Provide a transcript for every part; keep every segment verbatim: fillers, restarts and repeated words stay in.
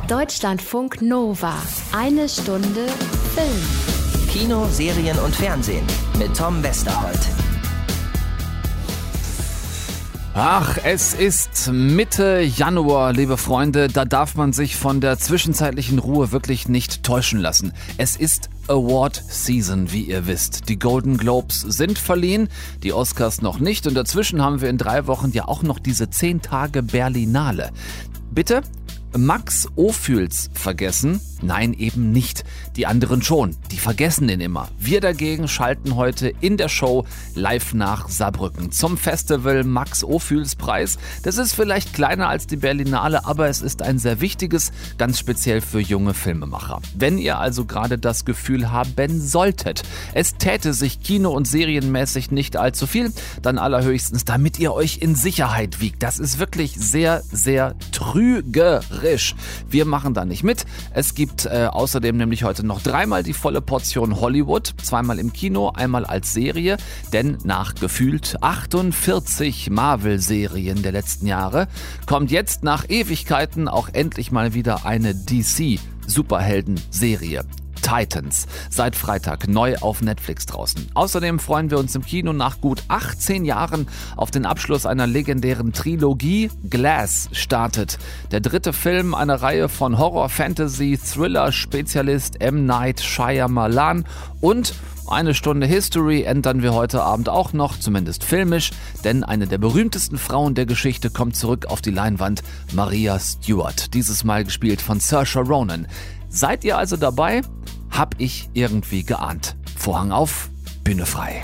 Deutschlandfunk Nova. Eine Stunde Film. Kino, Serien und Fernsehen mit Tom Westerholt. Ach, es ist Mitte Januar, liebe Freunde. Da darf man sich von der zwischenzeitlichen Ruhe wirklich nicht täuschen lassen. Es ist Award Season, wie ihr wisst. Die Golden Globes sind verliehen, die Oscars noch nicht. Und dazwischen haben wir in drei Wochen ja auch noch diese zehn Tage Berlinale. Bitte? Max Ophüls vergessen? Nein, eben nicht. Die anderen schon. Die vergessen den immer. Wir dagegen schalten heute in der Show live nach Saarbrücken zum Festival Max Ophüls Preis. Das ist vielleicht kleiner als die Berlinale, aber es ist ein sehr wichtiges, ganz speziell für junge Filmemacher. Wenn ihr also gerade das Gefühl haben solltet, es täte sich kino- und serienmäßig nicht allzu viel, dann allerhöchstens, damit ihr euch in Sicherheit wiegt. Das ist wirklich sehr, sehr trügerisch. Wir machen da nicht mit. Es gibt äh, außerdem nämlich heute noch dreimal die volle Portion Hollywood, zweimal im Kino, einmal als Serie, denn nach gefühlt achtundvierzig Marvel-Serien der letzten Jahre kommt jetzt nach Ewigkeiten auch endlich mal wieder eine D C-Superhelden-Serie. Titans, seit Freitag neu auf Netflix draußen. Außerdem freuen wir uns im Kino nach gut achtzehn Jahren auf den Abschluss einer legendären Trilogie. Glass startet. Der dritte Film einer Reihe von Horror-Fantasy-Thriller-Spezialist M. Night Shyamalan und eine Stunde History ändern wir heute Abend auch noch, zumindest filmisch, denn eine der berühmtesten Frauen der Geschichte kommt zurück auf die Leinwand, Maria Stuart, dieses Mal gespielt von Saoirse Ronan. Seid ihr also dabei? Hab ich irgendwie geahnt. Vorhang auf, Bühne frei.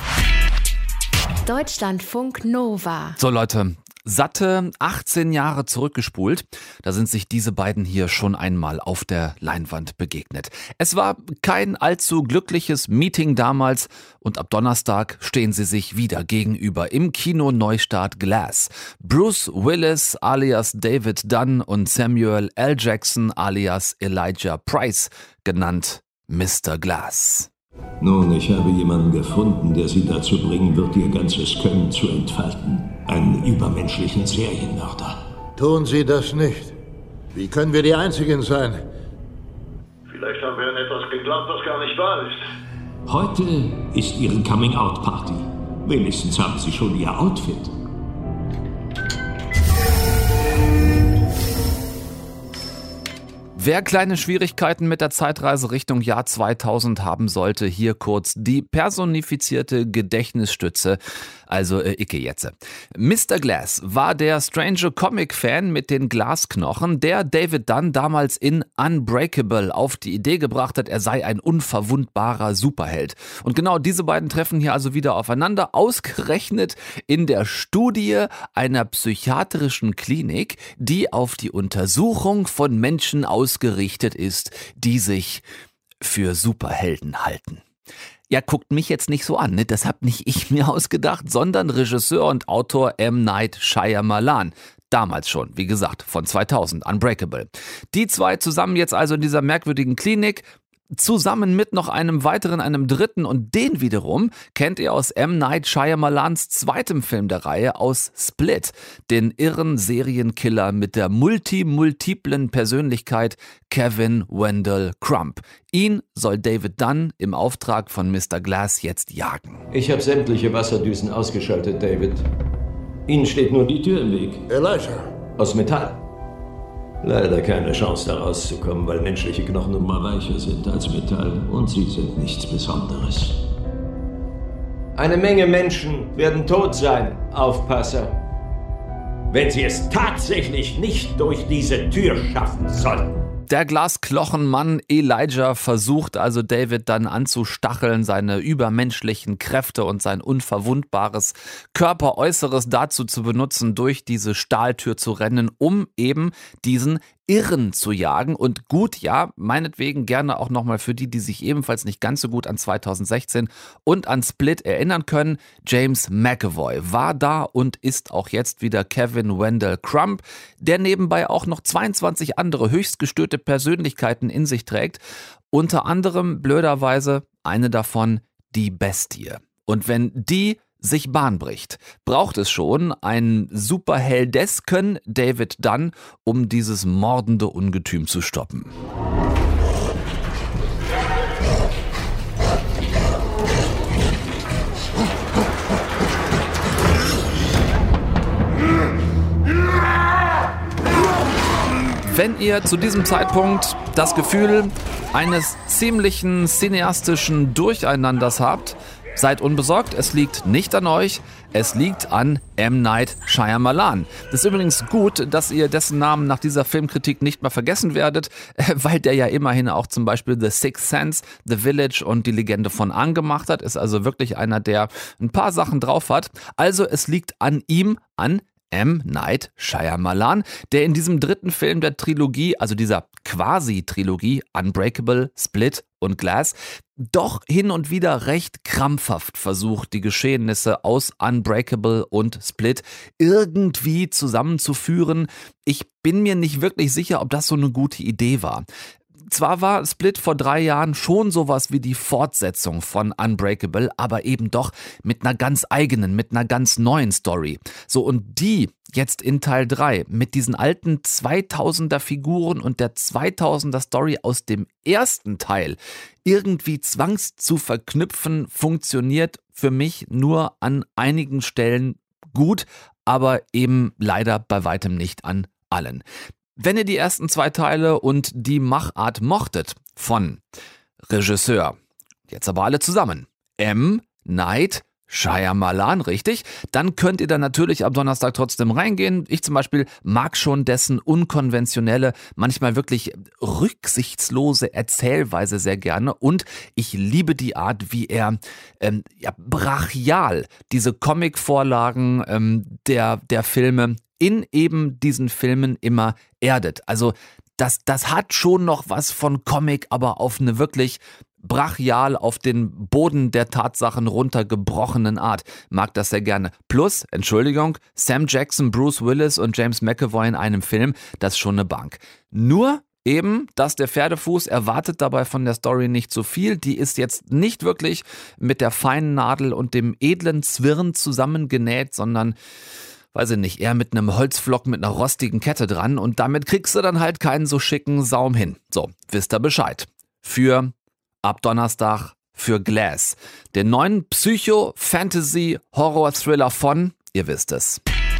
Deutschlandfunk Nova. So Leute, satte achtzehn Jahre zurückgespult, da sind sich diese beiden hier schon einmal auf der Leinwand begegnet. Es war kein allzu glückliches Meeting damals und ab Donnerstag stehen sie sich wieder gegenüber im Kino Neustart Glass. Bruce Willis alias David Dunn und Samuel L. Jackson alias Elijah Price, genannt Mister Glass. Nun, ich habe jemanden gefunden, der Sie dazu bringen wird, Ihr ganzes Können zu entfalten. Einen übermenschlichen Serienmörder. Tun Sie das nicht. Wie können wir die Einzigen sein? Vielleicht haben wir an etwas geglaubt, was gar nicht wahr ist. Heute ist Ihre Coming-out-Party. Wenigstens haben Sie schon Ihr Outfit. Wer kleine Schwierigkeiten mit der Zeitreise Richtung Jahr zweitausend haben sollte, hier kurz die personifizierte Gedächtnisstütze, also äh, Icke Jetze. Mister Glass war der strange Comic-Fan mit den Glasknochen, der David Dunn damals in Unbreakable auf die Idee gebracht hat, er sei ein unverwundbarer Superheld. Und genau diese beiden treffen hier also wieder aufeinander, ausgerechnet in der Studie einer psychiatrischen Klinik, die auf die Untersuchung von Menschen aus gerichtet ist, die sich für Superhelden halten. Ja, guckt mich jetzt nicht so an, ne? Das hab nicht ich mir ausgedacht, sondern Regisseur und Autor M. Night Shyamalan. Damals schon, wie gesagt, von zweitausend, Unbreakable. Die zwei zusammen jetzt also in dieser merkwürdigen Klinik, zusammen mit noch einem weiteren, einem dritten, und den wiederum kennt ihr aus M. Night Shyamalans zweitem Film der Reihe, aus Split, den irren Serienkiller mit der multi-multiplen Persönlichkeit Kevin Wendell Crump. Ihn soll David Dunn im Auftrag von Mister Glass jetzt jagen. Ich habe sämtliche Wasserdüsen ausgeschaltet, David. Ihnen steht nur die Tür im Weg. Elijah. Aus Metall. Leider keine Chance, da rauszukommen, weil menschliche Knochen nun mal weicher sind als Metall und sie sind nichts Besonderes. Eine Menge Menschen werden tot sein, Aufpasser. Wenn sie es tatsächlich nicht durch diese Tür schaffen sollten. Der Glasknochenmann Elijah versucht also David dann anzustacheln, seine übermenschlichen Kräfte und sein unverwundbares Körperäußeres dazu zu benutzen, durch diese Stahltür zu rennen, um eben diesen Irren zu jagen. Und gut, ja, meinetwegen gerne auch nochmal für die, die sich ebenfalls nicht ganz so gut an zweitausendsechzehn und an Split erinnern können. James McAvoy war da und ist auch jetzt wieder Kevin Wendell Crump, der nebenbei auch noch zweiundzwanzig andere höchst gestörte Persönlichkeiten in sich trägt. Unter anderem, blöderweise, eine davon, die Bestie. Und wenn die sich Bahn bricht, braucht es schon einen superheldesken David Dunn, um dieses mordende Ungetüm zu stoppen. Wenn ihr zu diesem Zeitpunkt das Gefühl eines ziemlichen cineastischen Durcheinanders habt, seid unbesorgt, es liegt nicht an euch, es liegt an M. Night Shyamalan. Das ist übrigens gut, dass ihr dessen Namen nach dieser Filmkritik nicht mehr vergessen werdet, weil der ja immerhin auch zum Beispiel The Sixth Sense, The Village und die Legende von Aang gemacht hat, ist also wirklich einer, der ein paar Sachen drauf hat. Also es liegt an ihm, an M. Night Shyamalan, der in diesem dritten Film der Trilogie, also dieser Quasi-Trilogie Unbreakable, Split und Glass, doch hin und wieder recht krampfhaft versucht, die Geschehnisse aus Unbreakable und Split irgendwie zusammenzuführen. Ich bin mir nicht wirklich sicher, ob das so eine gute Idee war. Zwar war Split vor drei Jahren schon sowas wie die Fortsetzung von Unbreakable, aber eben doch mit einer ganz eigenen, mit einer ganz neuen Story. So, und die jetzt in Teil drei mit diesen alten zweitausender Figuren und der zweitausender Story aus dem ersten Teil irgendwie zwangs zu verknüpfen, funktioniert für mich nur an einigen Stellen gut, aber eben leider bei weitem nicht an allen. Wenn ihr die ersten zwei Teile und die Machart mochtet von Regisseur, jetzt aber alle zusammen, M. Night Shyamalan, richtig, dann könnt ihr da natürlich am Donnerstag trotzdem reingehen. Ich zum Beispiel mag schon dessen unkonventionelle, manchmal wirklich rücksichtslose Erzählweise sehr gerne und ich liebe die Art, wie er ähm, ja, brachial diese Comic-Vorlagen ähm, der, der Filme in eben diesen Filmen immer erdet. Also das, das hat schon noch was von Comic, aber auf eine wirklich brachial auf den Boden der Tatsachen runtergebrochenen Art. Mag das sehr gerne. Plus, Entschuldigung, Sam Jackson, Bruce Willis und James McAvoy in einem Film, das ist schon eine Bank. Nur eben, dass der Pferdefuß erwartet dabei von der Story nicht so viel. Die ist jetzt nicht wirklich mit der feinen Nadel und dem edlen Zwirn zusammengenäht, sondern weiß ich nicht, eher mit einem Holzflock mit einer rostigen Kette dran und damit kriegst du dann halt keinen so schicken Saum hin. So, wisst ihr Bescheid. Für ab Donnerstag für Glass, den neuen Psycho-Fantasy-Horror-Thriller von, ihr wisst es.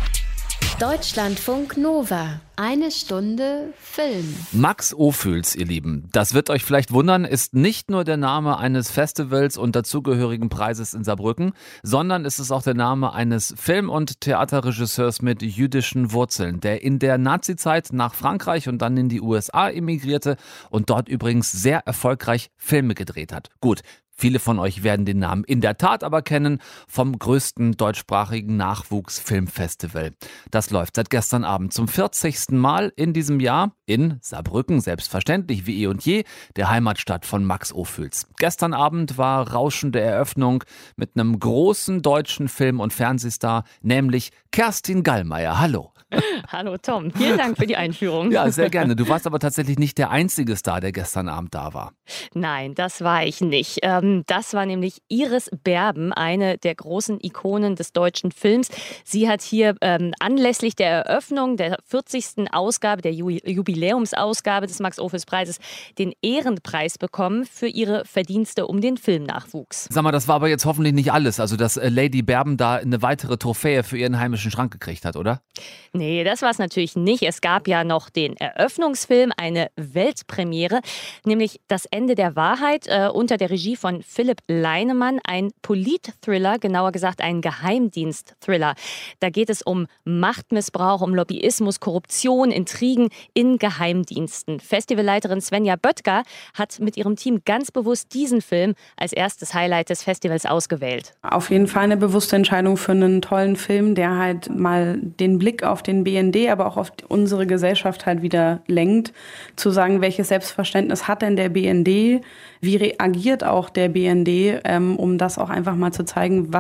Deutschlandfunk Nova. Eine Stunde Film. Max Ophüls, ihr Lieben, das wird euch vielleicht wundern, ist nicht nur der Name eines Festivals und dazugehörigen Preises in Saarbrücken, sondern es ist auch der Name eines Film- und Theaterregisseurs mit jüdischen Wurzeln, der in der Nazizeit nach Frankreich und dann in die U S A emigrierte und dort übrigens sehr erfolgreich Filme gedreht hat. Gut. Viele von euch werden den Namen in der Tat aber kennen vom größten deutschsprachigen Nachwuchsfilmfestival. Das läuft seit gestern Abend zum vierzigsten Mal in diesem Jahr in Saarbrücken, selbstverständlich wie eh und je, der Heimatstadt von Max Ophüls. Gestern Abend war rauschende Eröffnung mit einem großen deutschen Film- und Fernsehstar, nämlich Kerstin Gallmeier. Hallo. Hallo Tom, vielen Dank für die Einführung. Ja, sehr gerne. Du warst aber tatsächlich nicht der einzige Star, der gestern Abend da war. Nein, das war ich nicht. Das war nämlich Iris Berben, eine der großen Ikonen des deutschen Films. Sie hat hier ähm, anlässlich der Eröffnung der vierzigsten Ausgabe, der Jubiläumsausgabe des Max-Ophüls-Preises, den Ehrenpreis bekommen für ihre Verdienste um den Filmnachwuchs. Sag mal, das war aber jetzt hoffentlich nicht alles, also dass Lady Berben da eine weitere Trophäe für ihren heimischen Schrank gekriegt hat, oder? Nee, das war es natürlich nicht. Es gab ja noch den Eröffnungsfilm, eine Weltpremiere, nämlich Das Ende der Wahrheit äh, unter der Regie von Philipp Leinemann. Ein Polit-Thriller, genauer gesagt ein Geheimdienst-Thriller. Da geht es um Machtmissbrauch, um Lobbyismus, Korruption, Intrigen in Geheimdiensten. Festivalleiterin Svenja Böttger hat mit ihrem Team ganz bewusst diesen Film als erstes Highlight des Festivals ausgewählt. Auf jeden Fall eine bewusste Entscheidung für einen tollen Film, der halt mal den Blick auf den B N D, aber auch auf unsere Gesellschaft halt wieder lenkt. Zu sagen, welches Selbstverständnis hat denn der B N D? Wie reagiert auch der B N D, ähm, um das auch einfach mal zu zeigen, was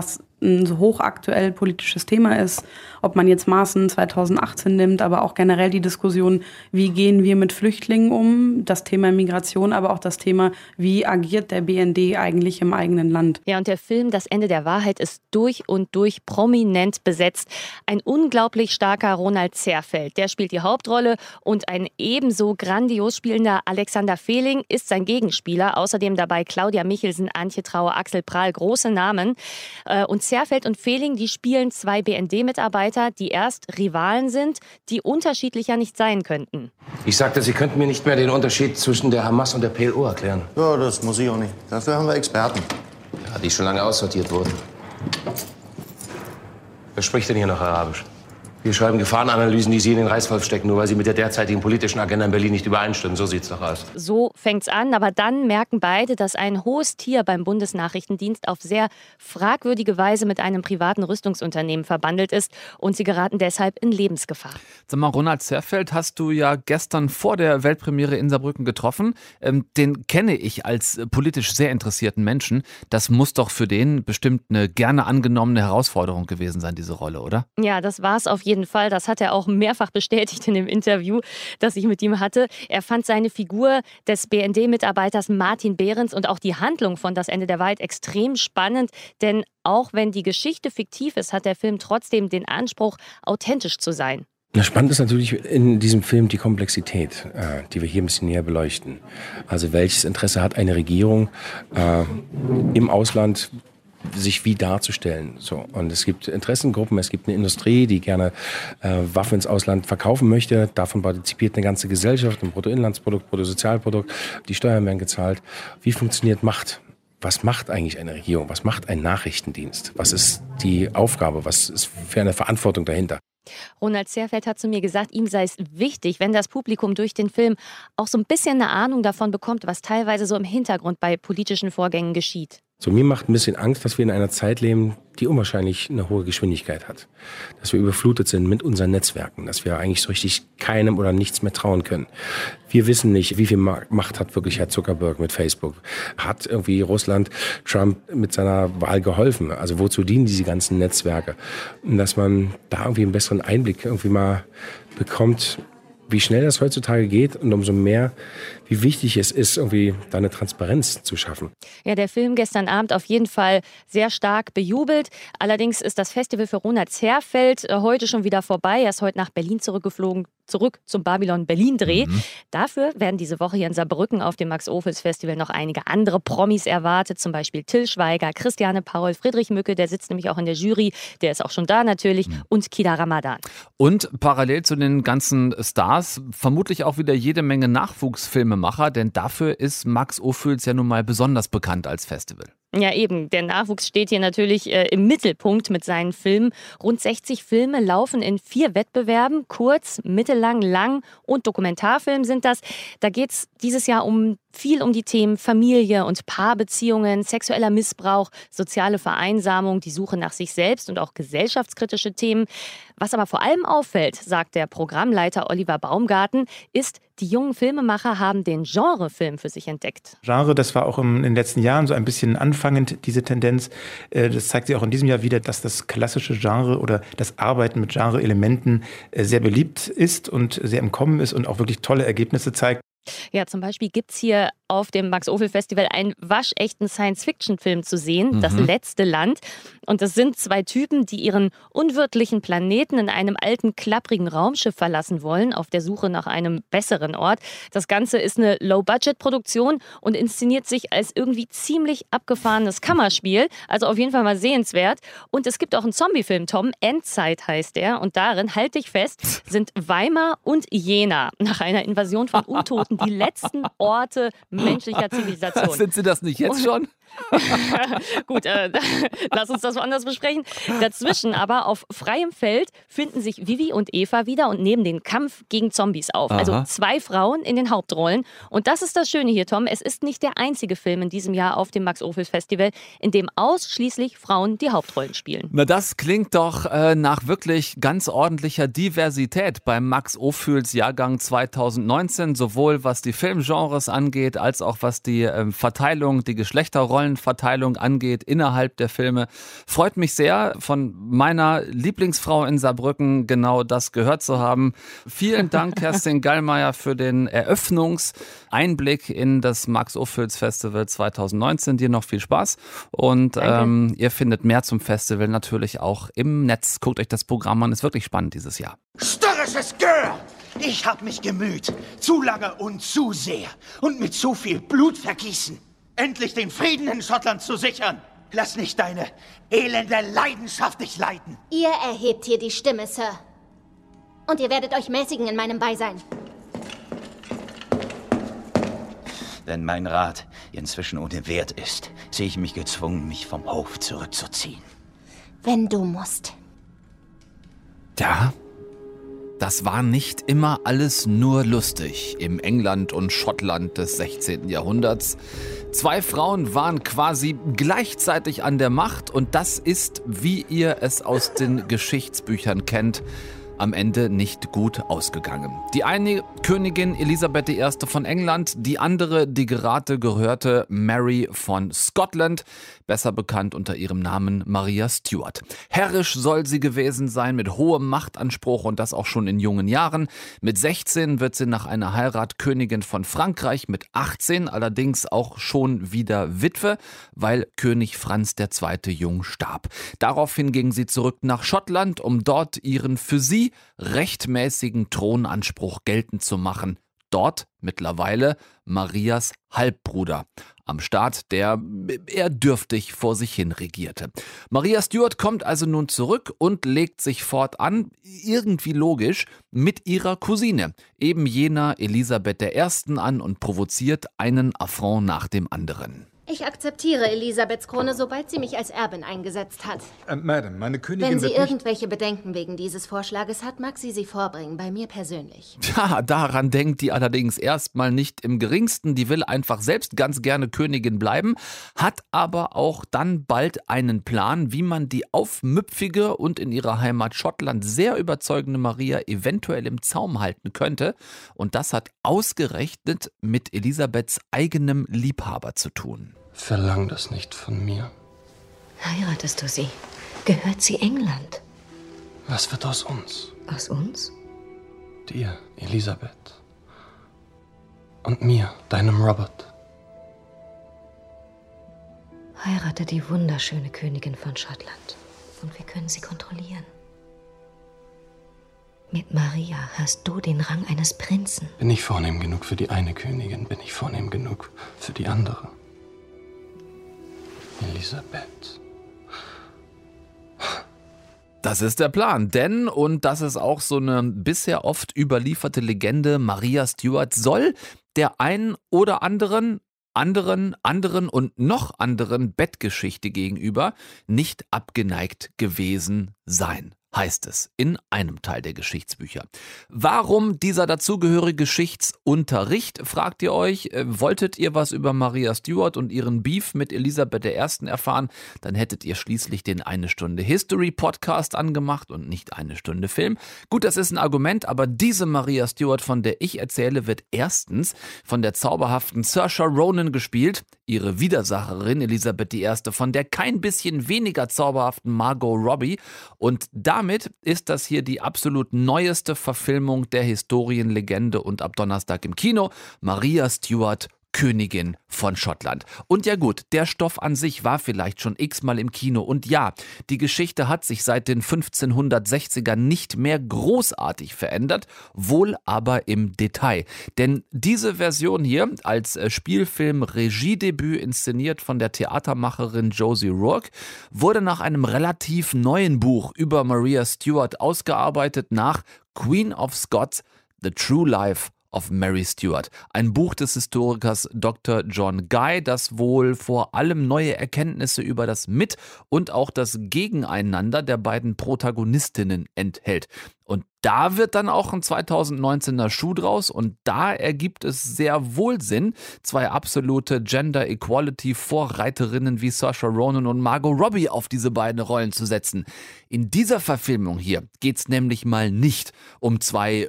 ein so hochaktuell politisches Thema ist. Ob man jetzt Maaßen zweitausendachtzehn nimmt, aber auch generell die Diskussion, wie gehen wir mit Flüchtlingen um, das Thema Migration, aber auch das Thema, wie agiert der B N D eigentlich im eigenen Land. Ja, und der Film Das Ende der Wahrheit ist durch und durch prominent besetzt. Ein unglaublich starker Ronald Zerfeld, der spielt die Hauptrolle und ein ebenso grandios spielender Alexander Fehling ist sein Gegenspieler. Außerdem dabei Claudia Michelsen, Antje Trauer, Axel Prahl, große Namen. Und Zerfeld und Fehling, die spielen zwei B N D-Mitarbeiter, die erst Rivalen sind, die unterschiedlicher nicht sein könnten. Ich sagte, Sie könnten mir nicht mehr den Unterschied zwischen der Hamas und der P L O erklären. Ja, das muss ich auch nicht. Dafür haben wir Experten. Ja, die schon lange aussortiert wurden. Wer spricht denn hier noch Arabisch? Wir schreiben Gefahrenanalysen, die Sie in den Reißwolf stecken, nur weil sie mit der derzeitigen politischen Agenda in Berlin nicht übereinstimmen. So sieht's doch aus. So fängt's an, aber dann merken beide, dass ein hohes Tier beim Bundesnachrichtendienst auf sehr fragwürdige Weise mit einem privaten Rüstungsunternehmen verbandelt ist und sie geraten deshalb in Lebensgefahr. Sag mal, Ronald Zerfeld hast du ja gestern vor der Weltpremiere in Saarbrücken getroffen. Ähm, den kenne ich als politisch sehr interessierten Menschen. Das muss doch für den bestimmt eine gerne angenommene Herausforderung gewesen sein, diese Rolle, oder? Ja, das war's auf jeden Fall. Das hat er auch mehrfach bestätigt in dem Interview, das ich mit ihm hatte. Er fand seine Figur des B N D-Mitarbeiters Martin Behrens und auch die Handlung von Das Ende der Wahrheit extrem spannend, denn auch wenn die Geschichte fiktiv ist, hat der Film trotzdem den Anspruch, authentisch zu sein. Na, spannend ist natürlich in diesem Film die Komplexität, äh, die wir hier ein bisschen näher beleuchten. Also welches Interesse hat eine Regierung äh, im Ausland, sich wie darzustellen. So. Und es gibt Interessengruppen, es gibt eine Industrie, die gerne äh, Waffen ins Ausland verkaufen möchte. Davon partizipiert eine ganze Gesellschaft, ein Bruttoinlandsprodukt, Bruttosozialprodukt. Die Steuern werden gezahlt. Wie funktioniert Macht? Was macht eigentlich eine Regierung? Was macht ein Nachrichtendienst? Was ist die Aufgabe? Was ist für eine Verantwortung dahinter? Ronald Zerfeld hat zu mir gesagt, ihm sei es wichtig, wenn das Publikum durch den Film auch so ein bisschen eine Ahnung davon bekommt, was teilweise so im Hintergrund bei politischen Vorgängen geschieht. So, mir macht ein bisschen Angst, dass wir in einer Zeit leben, die unwahrscheinlich eine hohe Geschwindigkeit hat. Dass wir überflutet sind mit unseren Netzwerken, dass wir eigentlich so richtig keinem oder nichts mehr trauen können. Wir wissen nicht, wie viel Macht hat wirklich Herr Zuckerberg mit Facebook. Hat irgendwie Russland Trump mit seiner Wahl geholfen? Also wozu dienen diese ganzen Netzwerke? Und dass man da irgendwie einen besseren Einblick irgendwie mal bekommt, wie schnell das heutzutage geht und umso mehr, wie wichtig es ist, irgendwie da eine Transparenz zu schaffen. Ja, der Film gestern Abend auf jeden Fall sehr stark bejubelt. Allerdings ist das Festival für Ronald Zerfeld heute schon wieder vorbei. Er ist heute nach Berlin zurückgeflogen, zurück zum Babylon-Berlin-Dreh. Mhm. Dafür werden diese Woche hier in Saarbrücken auf dem Max-Ophüls-Festival noch einige andere Promis erwartet. Zum Beispiel Till Schweiger, Christiane Paul, Friedrich Mücke, der sitzt nämlich auch in der Jury. Der ist auch schon da natürlich. Mhm. Und Kida Ramadan. Und parallel zu den ganzen Stars vermutlich auch wieder jede Menge Nachwuchsfilmemacher, denn dafür ist Max Ophüls ja nun mal besonders bekannt als Festival. Ja, eben. Der Nachwuchs steht hier natürlich äh, im Mittelpunkt mit seinen Filmen. Rund sechzig Filme laufen in vier Wettbewerben. Kurz, mittellang, lang und Dokumentarfilm sind das. Da geht es dieses Jahr um viel um die Themen Familie und Paarbeziehungen, sexueller Missbrauch, soziale Vereinsamung, die Suche nach sich selbst und auch gesellschaftskritische Themen. Was aber vor allem auffällt, sagt der Programmleiter Oliver Baumgarten, ist, die jungen Filmemacher haben den Genrefilm für sich entdeckt. Genre, das war auch in den letzten Jahren so ein bisschen anfangend, diese Tendenz. Das zeigt sich auch in diesem Jahr wieder, dass das klassische Genre oder das Arbeiten mit Genre-Elementen sehr beliebt ist und sehr im Kommen ist und auch wirklich tolle Ergebnisse zeigt. Ja, zum Beispiel gibt es hier auf dem Max-Ophüls-Festival einen waschechten Science-Fiction-Film zu sehen, mhm. Das letzte Land. Und das sind zwei Typen, die ihren unwirtlichen Planeten in einem alten, klapprigen Raumschiff verlassen wollen, auf der Suche nach einem besseren Ort. Das Ganze ist eine Low-Budget-Produktion und inszeniert sich als irgendwie ziemlich abgefahrenes Kammerspiel. Also auf jeden Fall mal sehenswert. Und es gibt auch einen Zombie-Film, Tom, Endzeit heißt der. Und darin, halt dich fest, sind Weimar und Jena nach einer Invasion von Untoten die letzten Orte menschlicher Zivilisation. Sind sie das nicht jetzt schon? Gut, äh, lass uns das woanders besprechen. Dazwischen aber auf freiem Feld finden sich Vivi und Eva wieder und nehmen den Kampf gegen Zombies auf. Aha. Also zwei Frauen in den Hauptrollen. Und das ist das Schöne hier, Tom. Es ist nicht der einzige Film in diesem Jahr auf dem Max-Ophüls-Festival, in dem ausschließlich Frauen die Hauptrollen spielen. Na, das klingt doch äh, nach wirklich ganz ordentlicher Diversität beim Max-Ophüls-Jahrgang zweitausendneunzehn, sowohl was die Filmgenres angeht, als auch was die äh, Verteilung, die Geschlechterrollen Rollenverteilung angeht innerhalb der Filme. Freut mich sehr, von meiner Lieblingsfrau in Saarbrücken genau das gehört zu haben. Vielen Dank, Kerstin Gallmeier, für den Eröffnungseinblick in das Max-Ophüls-Festival zwanzig neunzehn. Dir noch viel Spaß und ähm, ihr findet mehr zum Festival natürlich auch im Netz. Guckt euch das Programm an, ist wirklich spannend dieses Jahr. Störrisches Girl! Ich hab mich gemüht. Zu lange und zu sehr. Und mit zu viel Blutvergießen. Endlich den Frieden in Schottland zu sichern. Lass nicht deine elende Leidenschaft dich leiten. Ihr erhebt hier die Stimme, Sir. Und ihr werdet euch mäßigen in meinem Beisein. Wenn mein Rat inzwischen ohne Wert ist, sehe ich mich gezwungen, mich vom Hof zurückzuziehen. Wenn du musst. Ja, das war nicht immer alles nur lustig im England und Schottland des sechzehnten Jahrhunderts. Zwei Frauen waren quasi gleichzeitig an der Macht und das ist, wie ihr es aus den Geschichtsbüchern kennt, am Ende nicht gut ausgegangen. Die eine Königin Elisabeth die Erste von England, die andere die gerade gehörte Mary von Scotland, besser bekannt unter ihrem Namen Maria Stuart. Herrisch soll sie gewesen sein, mit hohem Machtanspruch und das auch schon in jungen Jahren. Mit sechzehn wird sie nach einer Heirat Königin von Frankreich, mit achtzehn allerdings auch schon wieder Witwe, weil König Franz der Zweite jung starb. Daraufhin ging sie zurück nach Schottland, um dort ihren für sie rechtmäßigen Thronanspruch geltend zu machen. Dort mittlerweile Marias Halbbruder am Start, der eher dürftig vor sich hin regierte. Maria Stuart kommt also nun zurück und legt sich fortan, irgendwie logisch, mit ihrer Cousine, eben jener Elisabeth der Ersten an und provoziert einen Affront nach dem anderen. Ich akzeptiere Elisabeths Krone, sobald sie mich als Erbin eingesetzt hat. Äh, Madame, meine Königin Wenn sie wird nicht... irgendwelche Bedenken wegen dieses Vorschlages hat, mag sie sie vorbringen, bei mir persönlich. Ja, daran denkt die allerdings erstmal nicht im geringsten. Die will einfach selbst ganz gerne Königin bleiben, hat aber auch dann bald einen Plan, wie man die aufmüpfige und in ihrer Heimat Schottland sehr überzeugende Maria eventuell im Zaum halten könnte. Und das hat ausgerechnet mit Elisabeths eigenem Liebhaber zu tun. Verlang das nicht von mir. Heiratest du sie? Gehört sie England? Was wird aus uns? Aus uns? Dir, Elisabeth. Und mir, deinem Robert. Heirate die wunderschöne Königin von Schottland. Und wir können sie kontrollieren. Mit Maria hast du den Rang eines Prinzen. Bin ich vornehm genug für die eine Königin, bin ich vornehm genug für die andere. Elisabeth. Das ist der Plan, denn, und das ist auch so eine bisher oft überlieferte Legende, Maria Stuart soll der einen oder anderen, anderen, anderen und noch anderen Bettgeschichte gegenüber nicht abgeneigt gewesen sein. Heißt es in einem Teil der Geschichtsbücher. Warum dieser dazugehörige Geschichtsunterricht, fragt ihr euch? Wolltet ihr was über Maria Stuart und ihren Beef mit Elisabeth der Ersten erfahren? Dann hättet ihr schließlich den eine Stunde History Podcast angemacht und nicht eine Stunde Film. Gut, das ist ein Argument, aber diese Maria Stuart, von der ich erzähle, wird erstens von der zauberhaften Saoirse Ronan gespielt, ihre Widersacherin Elisabeth die Erste von der kein bisschen weniger zauberhaften Margot Robbie, und damit Damit ist das hier die absolut neueste Verfilmung der Historienlegende und ab Donnerstag im Kino. Maria Stuart, Königin von Schottland. Und ja gut, der Stoff an sich war vielleicht schon x-mal im Kino. Und ja, die Geschichte hat sich seit den fünfzehnhundertsechzigern nicht mehr großartig verändert, wohl aber im Detail. Denn diese Version hier, als Spielfilm Regiedebüt inszeniert von der Theatermacherin Josie Rourke, wurde nach einem relativ neuen Buch über Maria Stuart ausgearbeitet, nach Queen of Scots, The True Life of Mary Stuart. Ein Buch des Historikers Doktor John Guy, das wohl vor allem neue Erkenntnisse über das Mit- und auch das Gegeneinander der beiden Protagonistinnen enthält. Und da wird dann auch ein zweitausendneunzehner Schuh draus und da ergibt es sehr wohl Sinn, zwei absolute Gender Equality Vorreiterinnen wie Saoirse Ronan und Margot Robbie auf diese beiden Rollen zu setzen. In dieser Verfilmung hier geht es nämlich mal nicht um zwei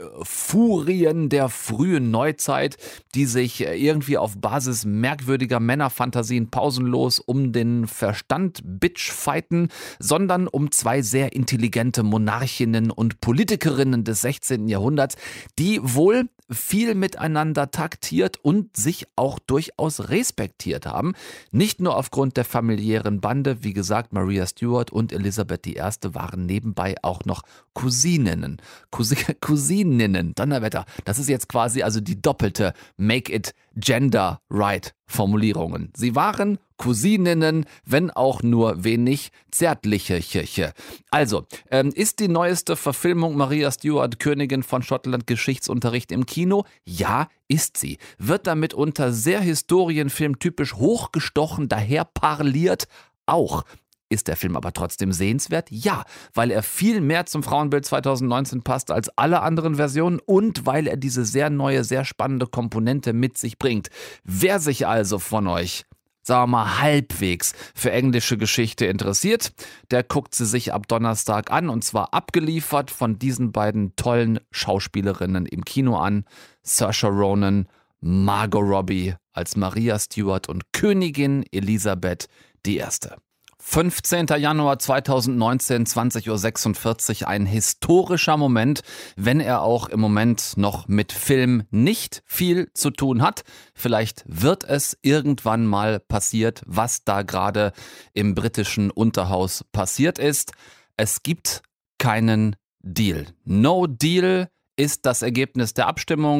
Furien der frühen Neuzeit, die sich irgendwie auf Basis merkwürdiger Männerfantasien pausenlos um den Verstand bitch fighten, sondern um zwei sehr intelligente Monarchinnen und Politikerinnen des sechzehnten Jahrhunderts, die wohl viel miteinander taktiert und sich auch durchaus respektiert haben. Nicht nur aufgrund der familiären Bande, wie gesagt, Maria Stuart und Elisabeth I. waren nebenbei auch noch Cousininnen. Cousi- Cousininnen, Donnerwetter. Das ist jetzt quasi also die doppelte Make it Gender Right Formulierungen. Sie waren Cousininnen, wenn auch nur wenig zärtliche Kirche. Also, ähm, ist die neueste Verfilmung Maria Stuart, Königin von Schottland, Geschichtsunterricht im Kino? Ja, ist sie. Wird damit unter sehr historienfilmtypisch hochgestochen daher parliert? Auch. Ist der Film aber trotzdem sehenswert? Ja, weil er viel mehr zum Frauenbild zweitausendneunzehn passt als alle anderen Versionen und weil er diese sehr neue, sehr spannende Komponente mit sich bringt. Wer sich also von euch, sagen wir mal, halbwegs für englische Geschichte interessiert, der guckt sie sich ab Donnerstag an und zwar abgeliefert von diesen beiden tollen Schauspielerinnen im Kino an. Saoirse Ronan, Margot Robbie als Maria Stuart und Königin Elisabeth die Erste. fünfzehnten Januar zweitausendneunzehn, zwanzig Uhr sechsundvierzig, ein historischer Moment, wenn er auch im Moment noch mit Film nicht viel zu tun hat. Vielleicht wird es irgendwann mal passiert, was da gerade im britischen Unterhaus passiert ist. Es gibt keinen Deal. No Deal ist das Ergebnis der Abstimmung.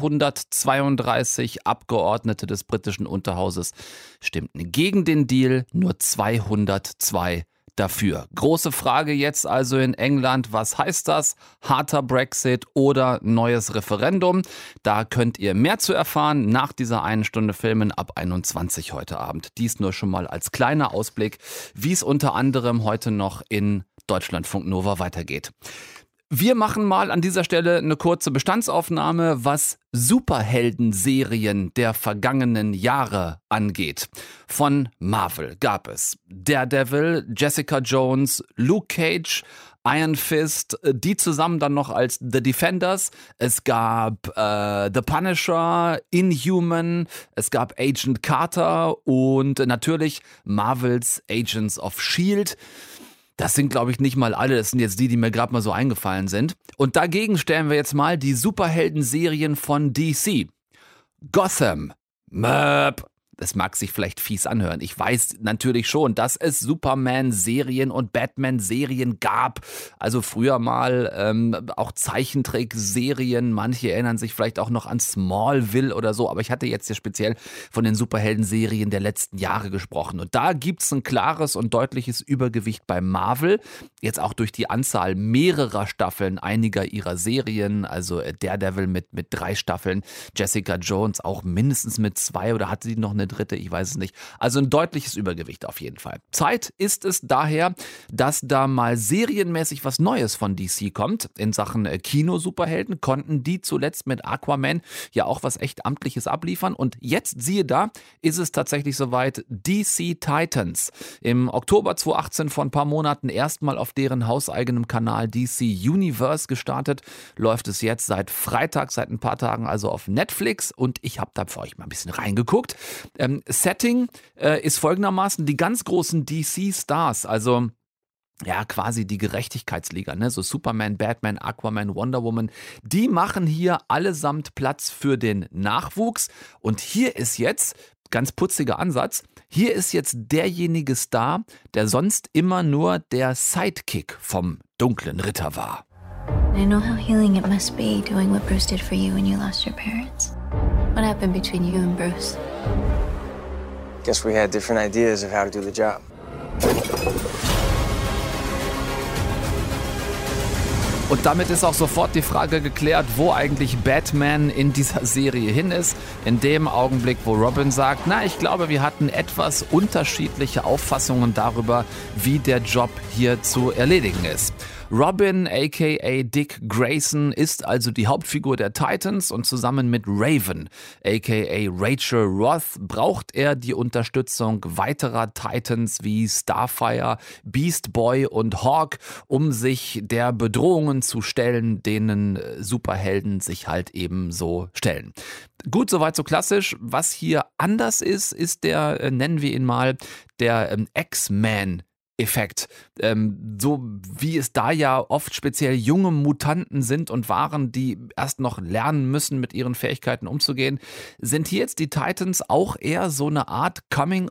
vierhundertzweiunddreißig Abgeordnete des britischen Unterhauses stimmten gegen den Deal, nur zweihundertzwei dafür. Große Frage jetzt also in England, was heißt das? Harter Brexit oder neues Referendum? Da könnt ihr mehr zu erfahren nach dieser einen Stunde Filmen ab einundzwanzig heute Abend. Dies nur schon mal als kleiner Ausblick, wie es unter anderem heute noch in Deutschlandfunk Nova weitergeht. Wir machen mal an dieser Stelle eine kurze Bestandsaufnahme, was Superhelden-Serien der vergangenen Jahre angeht. Von Marvel gab es Daredevil, Jessica Jones, Luke Cage, Iron Fist, die zusammen dann noch als The Defenders. Es gab äh, The Punisher, Inhuman, es gab Agent Carter und natürlich Marvels Agents of S H I E L D. Das sind, glaube ich, nicht mal alle. Das sind jetzt die, die mir gerade mal so eingefallen sind. Und dagegen stellen wir jetzt mal die Superhelden-Serien von D C. Gotham, Möp. Das mag sich vielleicht fies anhören. Ich weiß natürlich schon, dass es Superman-Serien und Batman-Serien gab. Also früher mal ähm, auch Zeichentrickserien. Manche erinnern sich vielleicht auch noch an Smallville oder so. Aber ich hatte jetzt hier speziell von den Superhelden-Serien der letzten Jahre gesprochen. Und da gibt es ein klares und deutliches Übergewicht bei Marvel. Jetzt auch durch die Anzahl mehrerer Staffeln einiger ihrer Serien. Also Daredevil mit, mit drei Staffeln. Jessica Jones auch mindestens mit zwei oder hatte die noch eine dritte, ich weiß es nicht. Also ein deutliches Übergewicht auf jeden Fall. Zeit ist es daher, dass da mal serienmäßig was Neues von D C kommt. In Sachen Kino-Superhelden konnten die zuletzt mit Aquaman ja auch was echt Amtliches abliefern. Und jetzt, siehe da, ist es tatsächlich soweit, D C Titans. Im Oktober zweitausendachtzehn, vor ein paar Monaten, erstmal auf deren hauseigenem Kanal D C Universe gestartet, läuft es jetzt seit Freitag, seit ein paar Tagen also auf Netflix und ich habe da für euch mal ein bisschen reingeguckt. Ähm, Setting äh, ist folgendermaßen: die ganz großen D C-Stars, also ja quasi die Gerechtigkeitsliga, ne? So Superman, Batman, Aquaman, Wonder Woman, die machen hier allesamt Platz für den Nachwuchs. Und hier ist jetzt, ganz putziger Ansatz, hier ist jetzt derjenige Star, der sonst immer nur der Sidekick vom dunklen Ritter war. I know how healing it must be doing what Bruce did for you when you lost your parents. What happened between you and Bruce? Guess we had different ideas of how to do the job. Und damit ist auch sofort die Frage geklärt, wo eigentlich Batman in dieser Serie hin ist. In dem Augenblick, wo Robin sagt, na, ich glaube, wir hatten etwas unterschiedliche Auffassungen darüber, wie der Job hier zu erledigen ist. Robin aka Dick Grayson ist also die Hauptfigur der Titans und zusammen mit Raven aka Rachel Roth braucht er die Unterstützung weiterer Titans wie Starfire, Beast Boy und Hawk, um sich der Bedrohungen zu stellen, denen Superhelden sich halt eben so stellen. Gut, soweit so klassisch. Was hier anders ist, ist der, nennen wir ihn mal, der ähm, X-Men Effekt. Ähm, so wie es da ja oft speziell junge Mutanten sind und waren, die erst noch lernen müssen, mit ihren Fähigkeiten umzugehen, sind hier jetzt die Titans auch eher so eine Art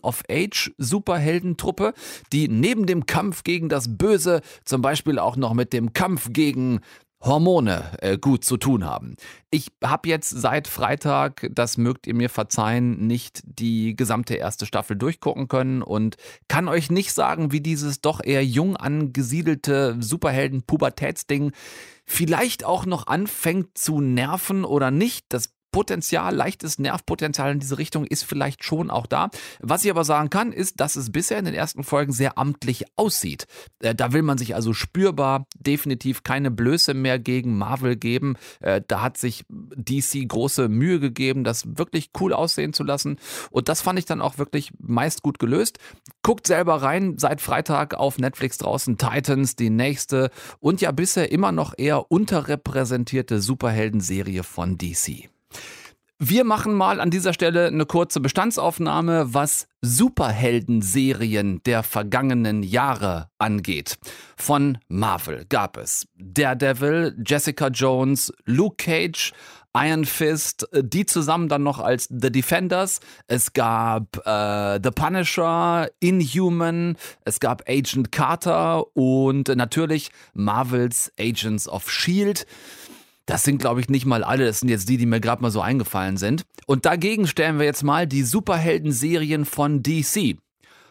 Coming-of-Age-Superheldentruppe, die neben dem Kampf gegen das Böse zum Beispiel auch noch mit dem Kampf gegen Hormone äh, gut zu tun haben. Ich habe jetzt seit Freitag, das mögt ihr mir verzeihen, nicht die gesamte erste Staffel durchgucken können und kann euch nicht sagen, wie dieses doch eher jung angesiedelte Superhelden-Pubertätsding vielleicht auch noch anfängt zu nerven oder nicht. Das Potenzial, leichtes Nervpotenzial in diese Richtung ist vielleicht schon auch da. Was ich aber sagen kann, ist, dass es bisher in den ersten Folgen sehr amtlich aussieht. Äh, da will man sich also spürbar definitiv keine Blöße mehr gegen Marvel geben. Äh, da hat sich D C große Mühe gegeben, das wirklich cool aussehen zu lassen. Und das fand ich dann auch wirklich meist gut gelöst. Guckt selber rein, seit Freitag auf Netflix draußen, Titans, die nächste und ja bisher immer noch eher unterrepräsentierte Superheldenserie von D C. Wir machen mal an dieser Stelle eine kurze Bestandsaufnahme, was Superhelden-Serien der vergangenen Jahre angeht. Von Marvel gab es Daredevil, Jessica Jones, Luke Cage, Iron Fist, die zusammen dann noch als The Defenders. Es gab äh, The Punisher, Inhuman, es gab Agent Carter und natürlich Marvels Agents of Shield. Das sind, glaube ich, nicht mal alle. Das sind jetzt die, die mir gerade mal so eingefallen sind. Und dagegen stellen wir jetzt mal die Superhelden-Serien von D C.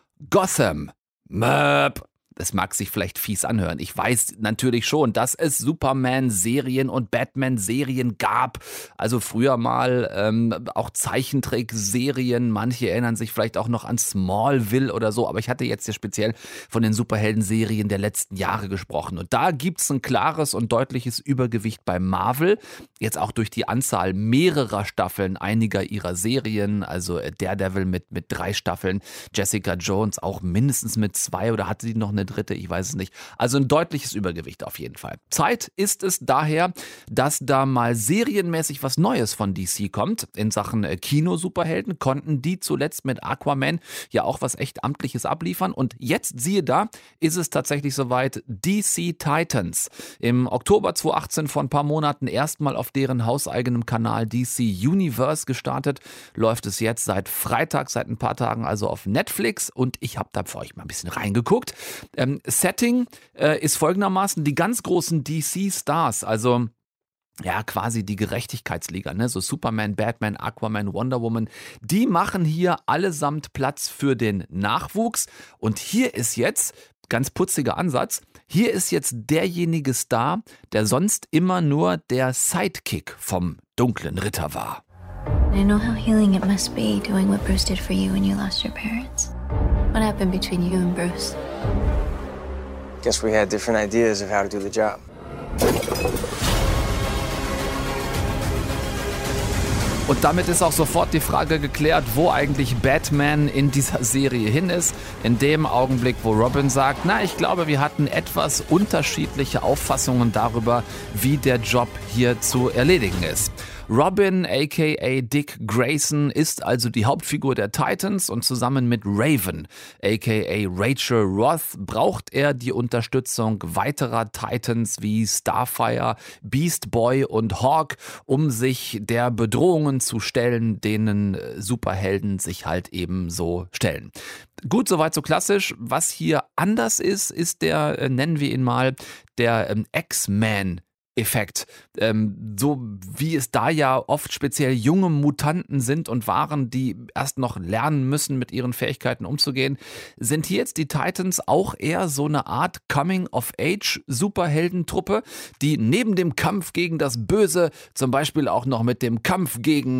Gotham. Möp. Das mag sich vielleicht fies anhören. Ich weiß natürlich schon, dass es Superman-Serien und Batman-Serien gab. Also früher mal ähm, auch Zeichentrickserien. Manche erinnern sich vielleicht auch noch an Smallville oder so. Aber ich hatte jetzt ja speziell von den Superhelden-Serien der letzten Jahre gesprochen. Und da gibt es ein klares und deutliches Übergewicht bei Marvel. Jetzt auch durch die Anzahl mehrerer Staffeln einiger ihrer Serien. Also Daredevil mit, mit drei Staffeln. Jessica Jones auch mindestens mit zwei oder hatte die noch eine dritte, ich weiß es nicht. Also ein deutliches Übergewicht auf jeden Fall. Zeit ist es daher, dass da mal serienmäßig was Neues von D C kommt. In Sachen Kino-Superhelden konnten die zuletzt mit Aquaman ja auch was echt Amtliches abliefern. Und jetzt, siehe da, ist es tatsächlich soweit, D C Titans. Im Oktober zweitausendachtzehn, vor ein paar Monaten, erstmal auf deren hauseigenem Kanal D C Universe gestartet, läuft es jetzt seit Freitag, seit ein paar Tagen also auf Netflix und ich habe da für euch mal ein bisschen reingeguckt. Ähm, Setting äh, ist folgendermaßen: die ganz großen D C-Stars, also ja quasi die Gerechtigkeitsliga, ne? So Superman, Batman, Aquaman, Wonder Woman, die machen hier allesamt Platz für den Nachwuchs. Und hier ist jetzt, ganz putziger Ansatz, hier ist jetzt derjenige Star, der sonst immer nur der Sidekick vom dunklen Ritter war. I know how healing it must be doing what Bruce did for you when you lost your parents. What happened between you and Bruce? Guess we had different ideas of how to do the job. Und damit ist auch sofort die Frage geklärt, wo eigentlich Batman in dieser Serie hin ist. In dem Augenblick, wo Robin sagt, na, ich glaube, wir hatten etwas unterschiedliche Auffassungen darüber, wie der Job hier zu erledigen ist. Robin aka Dick Grayson ist also die Hauptfigur der Titans und zusammen mit Raven aka Rachel Roth braucht er die Unterstützung weiterer Titans wie Starfire, Beast Boy und Hawk, um sich der Bedrohungen zu stellen, denen Superhelden sich halt eben so stellen. Gut, soweit so klassisch. Was hier anders ist, ist der, nennen wir ihn mal, der ähm, X-Men Effekt. Ähm, so wie es da ja oft speziell junge Mutanten sind und waren, die erst noch lernen müssen, mit ihren Fähigkeiten umzugehen, sind hier jetzt die Titans auch eher so eine Art Coming-of-Age-Superheldentruppe, die neben dem Kampf gegen das Böse zum Beispiel auch noch mit dem Kampf gegen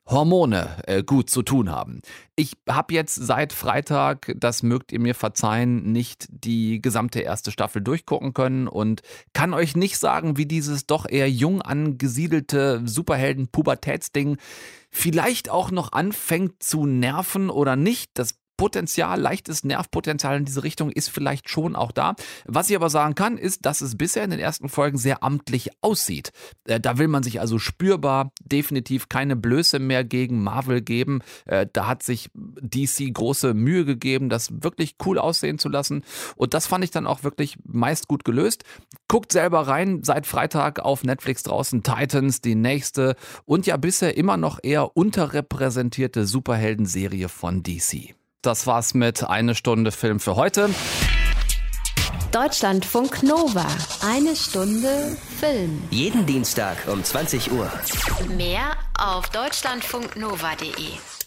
Hormone äh, gut zu tun haben. Ich habe jetzt seit Freitag, das mögt ihr mir verzeihen, nicht die gesamte erste Staffel durchgucken können und kann euch nicht sagen, wie dieses doch eher jung angesiedelte Superhelden-Pubertätsding vielleicht auch noch anfängt zu nerven oder nicht. Das Potenzial, leichtes Nervpotenzial in diese Richtung ist vielleicht schon auch da. Was ich aber sagen kann, ist, dass es bisher in den ersten Folgen sehr amtlich aussieht. Äh, da will man sich also spürbar definitiv keine Blöße mehr gegen Marvel geben. Äh, da hat sich D C große Mühe gegeben, das wirklich cool aussehen zu lassen. Und das fand ich dann auch wirklich meist gut gelöst. Guckt selber rein, seit Freitag auf Netflix draußen, Titans, die nächste und ja bisher immer noch eher unterrepräsentierte Superhelden-Serie von D C. Das war's mit Eine Stunde Film für heute. Deutschlandfunk Nova. Eine Stunde Film. Jeden Dienstag um zwanzig Uhr. Mehr auf deutschlandfunknova punkt de.